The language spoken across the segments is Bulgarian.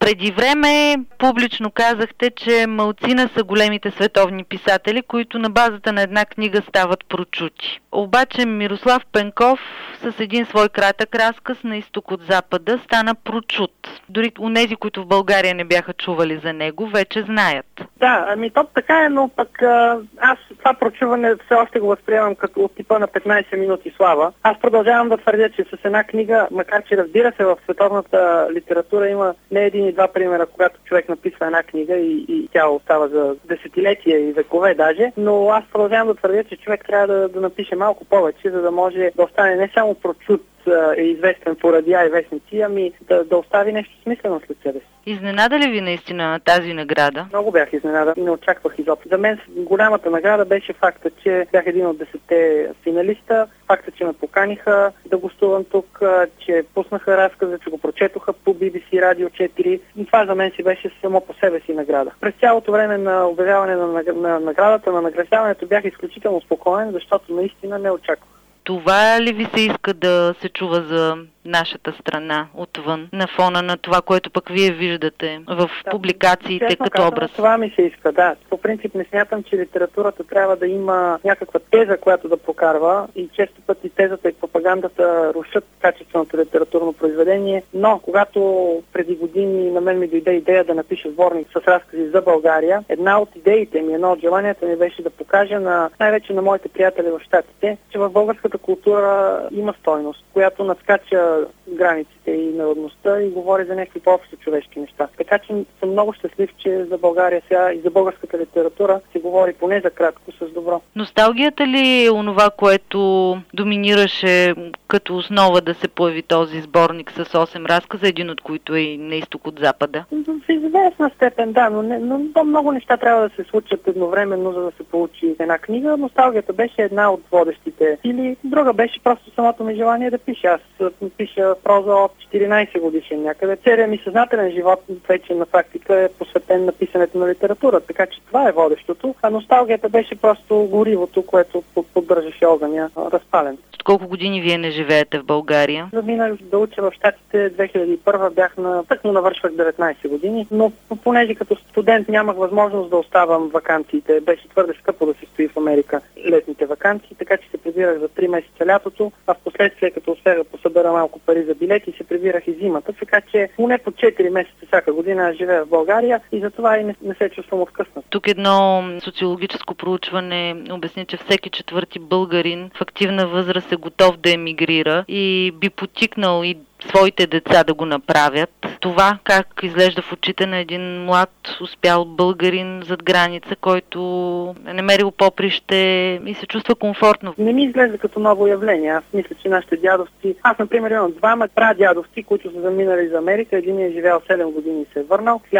Преди време публично казахте, че малцина са големите световни писатели, които на базата на една книга стават прочути. Обаче Мирослав Пенков с един свой кратък разказ „На изток от запада“ стана прочут. Дори онези, които в България не бяха чували за него, вече знаят. Да, то така е, но пък аз това прочуване все още го възприемам като от типа на 15 минути слава. Аз продължавам да твърдя, че с една книга, макар че разбира се в световната литература има не един и два примера, когато човек написва една книга и тя остава за десетилетия и векове даже, но аз продължавам да твърдя, че човек трябва да напише малко повече, за да може да остане не само прочут е известен по радиа и вестници, ами да остави нещо смислено след себе си. Изненада ли ви наистина на тази награда? Много бях изненадан и не очаквах изобщо. За мен голямата награда беше факта, че бях един от 10 финалиста, факта, че ме поканиха да гостувам тук, че пуснаха разказа, че го прочетоха по BBC Radio 4. И това за мен си беше само по себе си награда. През цялото време на обявяване на наградата, на награждаването бях изключително спокоен, защото наистина не очаквах. Това ли ви се иска да се чува за нашата страна отвън, на фона на това, което пък вие виждате в публикациите честно като образ? Това ми се иска, да. По принцип не смятам, че литературата трябва да има някаква теза, която да прокарва, и често пъти тезата и пропагандата рушат качественото литературно произведение, но когато преди години на мен ми дойде идея да напиша сборник с разкази за България, една от идеите ми, едно от желанията ми беше да покажа най-вече на моите приятели в Щатите, че в българската култура има стойност, която надскача границите и народността и говори за някакви по-общо човешки неща. Така че съм много щастлив, че за България сега и за българската литература се говори поне за кратко с добро. Носталгията ли е онова, което доминираше като основа да се появи този сборник с 8 разказа, един от които е „На изток от запада"? В известна степен, да, но много неща трябва да се случат едновременно, за да се получи една книга. Носталгията беше една от водещите. Или друга беше просто самото ми желание да пиша. Аз пиша проза от 14 годишен някъде. Целият ми съзнателен живот вече на практика е посветен на писането на литература, така че това е водещото. А носталгията беше просто горивото, което поддържаше огъня разпален. От колко години вие не живеете в България? Заминах да уча в Щатите 2001, тъкмо навършвах 19 години, но понеже като студент нямах възможност да оставам ваканциите. Беше твърде скъпо да се стои в Америка летните ваканции, така че се прибирах за 3 месеца лятото, а в последствие като успях да посъбера малко пари за билети, се прибирах и зимата, така че поне по 4 месеца всяка година живея в България и затова и не се чувствам откъснат. Тук едно социологическо проучване обясни, че всеки четвърти българин в активна възраст е готов да емигрира и би потикнал и своите деца да го направят. Това как изглежда в очите на един млад, успял българин зад граница, който е намерил поприще и се чувства комфортно? Не ми изглежда като ново явление. Аз мисля, че нашите дядовци... Аз, например, имам двама прадядовци, които са заминали за Америка. Един е живял 7 години и се е върнал в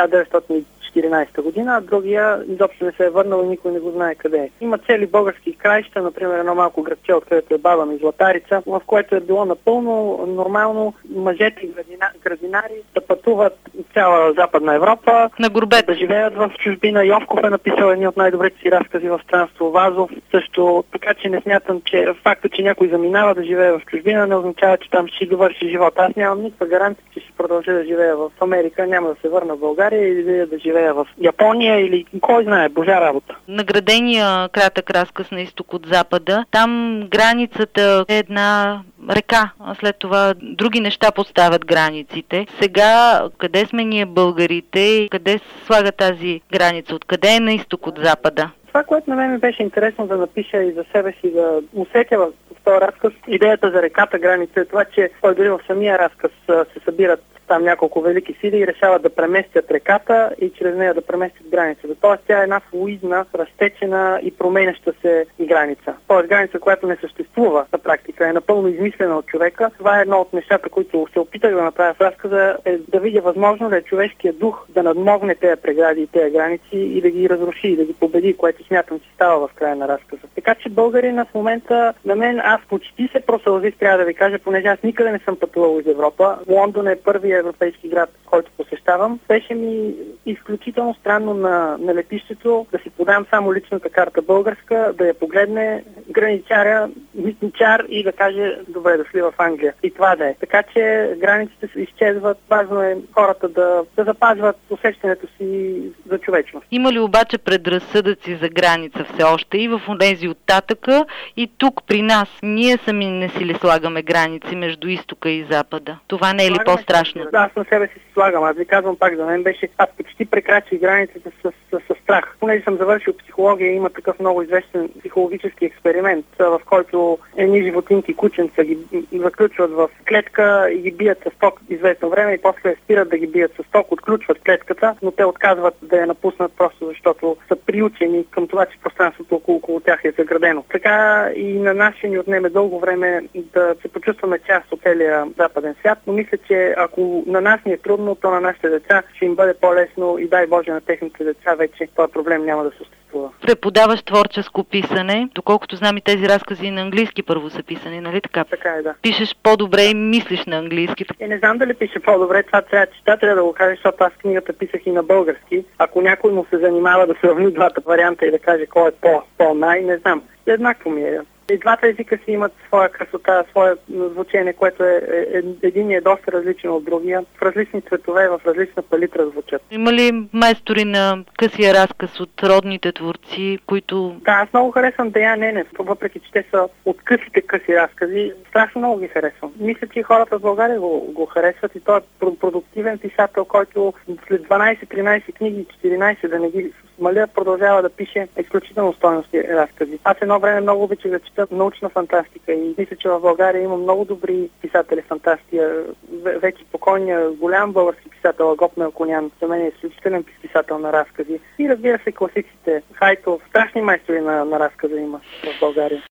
1914 година, а другия изобщо не се е върнал и никой не го знае къде е. Има цели български краища, например едно малко градче, откъдето е баба ми, Златарица, в което е било напълно нормално мъжете и градинари да пътуват цяла Западна Европа, на горбет, да живеят в чужбина. Йовков е написал едни от най-добрите си разкази в странство, Вазов също, така че не смятам, че факта, че някой заминава да живее в чужбина, не означава, че там ще довърши живота. Аз нямам никаква гаранция, че ще продължа да живея в Америка, няма да се върна в България или да живея в Япония или кой знае, божа работа. Наградения кратък разказ „На изток от запада", там границата е една река, а след това други неща поставят границите. Сега, къде сме ние българите? Къде се слага тази граница? Откъде е на изток от запада? Това, което на мен ми беше интересно да напиша и за себе си, да усетя в този разказ, идеята за реката граница е това, че дори в самия разказ се събират там няколко велики сили и решават да преместят реката и чрез нея да преместят границата. Тоест тя е една флуидна, разтечена и променяща се граница. Тоест граница, която не съществува на практика, е напълно измислена от човека. Това е едно от нещата, които се опитах да направя в разказа, е да видя възможно ли е човешкият дух да надмогне тези прегради и тези граници и да ги разруши, и да ги победи, което смятам, че става в края на разказа. Така че българина в момента, на мен, Аз почти се просълзих, трябва да ви кажа, понеже аз никъде не съм пътувал из Европа. Лондон е първият европейски град, който посещавам. Беше ми изключително странно на летището да си подам само личната карта българска, да я погледне граничаря, митничар и да каже добре дошли в Англия. И това да е. Така че границите се изчезват. Важно е хората да запазват усещането си за човечност. Има ли обаче предразсъдъци за граница все още и в онези от татъка, и тук при нас? Ние сами не си ли слагаме граници между изтока и запада? Това не е ли по-страшно? Да, аз на себе си слагам. Аз ви казвам пак, за мен беше, аз почти прекрачих границите с страх. Понеже съм завършил психология, има такъв много известен психологически експеримент, в който едни животинки, кученца ги заключват в клетка и ги бият с ток известно време и после спират да ги бият с ток, отключват клетката, но те отказват да я напуснат просто защото са приучени към това, че пространството около тях е заградено. Така и на нас ще ни отнеме дълго време да се почувстваме част от целия западен свят, но мисля, че ако на нас ни е трудно, то на нашите деца ще им бъде по-лесно и дай Боже на техните деца вече този проблем няма да съществува. Преподаваш творческо писане. Доколкото знам и тези разкази на английски първо са писани, нали така? Така е, да. Пишеш по-добре и мислиш на английски. Не знам дали пише по-добре, това трябва да го кажа, защото аз книгата писах и на български. Ако някой му се занимава да сравни двата варианта и да каже кой е по-най, не знам. Еднакво ми е. И двата езика си имат своя красота, свое звучение, което един е доста различен от другия. В различни цветове, в различна палитра звучат. Има ли майстори на късия разказ от родните творци, които... Да, аз много харесвам Деян Енев, въпреки че те са от късите къси разкази. Страшно много ги харесвам. Мисля, че хората в България го харесват и той е продуктивен писател, който след 12-13 книги, 14 да не ги смаля, продължава да пише изключително стойности разкази. Аз едно време много обичах да чета научна фантастика и мисля, че в България има много добри писатели фантастия. Вече покойния голям български писател Агоп Мелконян за мен е изключителен писател на разкази. И разбира се класиците. Хайтов, страшни майстори на разказа има в България.